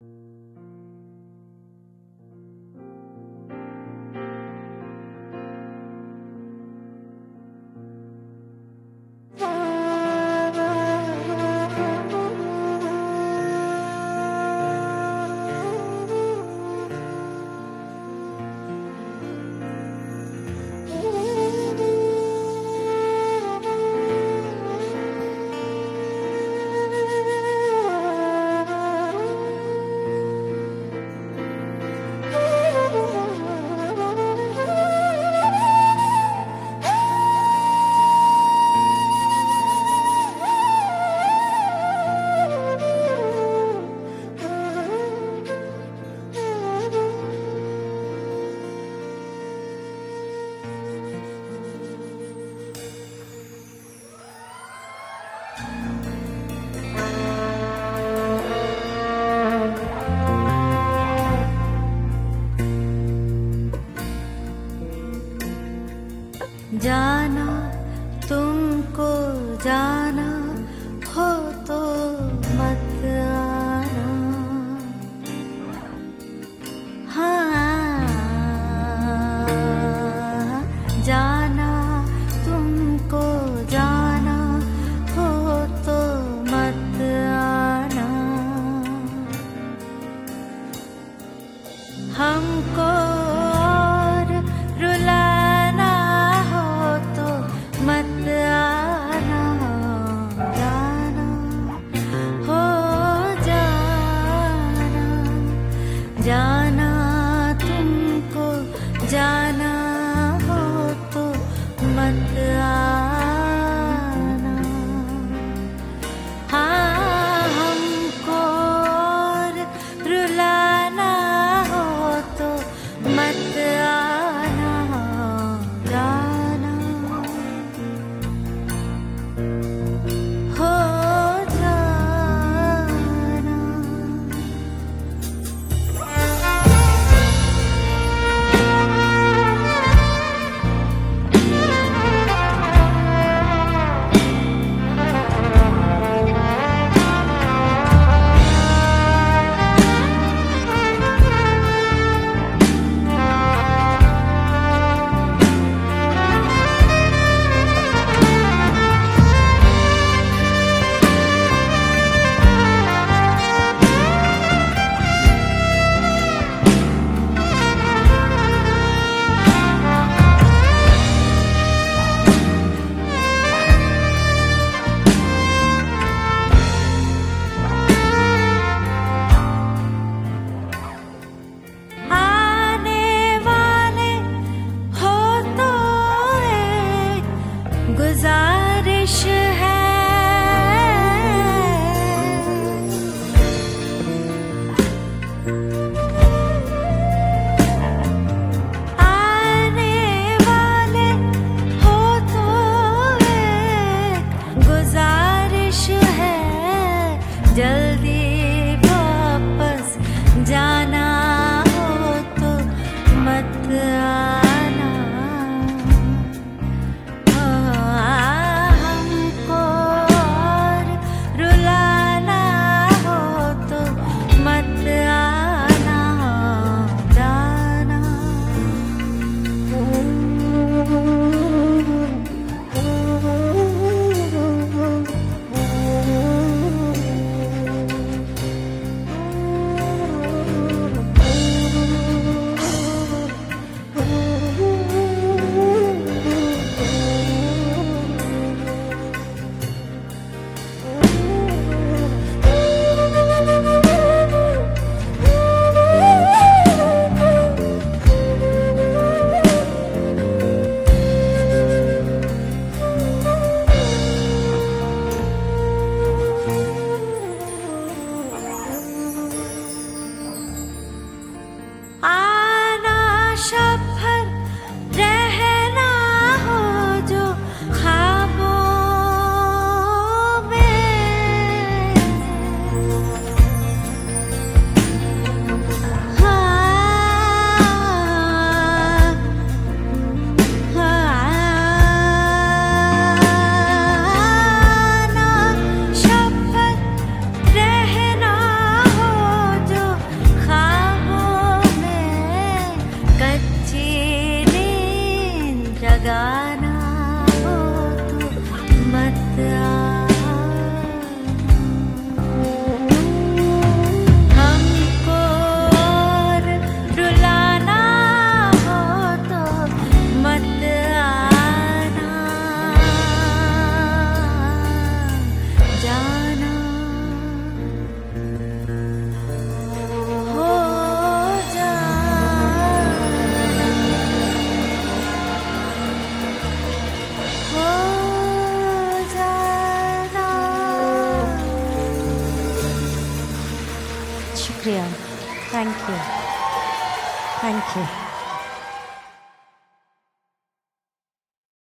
जाना तुमको जाना हो तो मत आना, हाँ जाना तुमको जाना हो तो मत आना, हमको और रुलाना मत आना, जाना हो जाना, जाना तुमको जाना हो तो मत आना, हाँ हमको और रुलाना हो तो मत आना, जाना हो जाना। गुजारिश है आने वाले हो तो एक गुजारिश है, जल्दी वापस जाना हो तो मत आना, हमको थैंक यू, थैंक यू।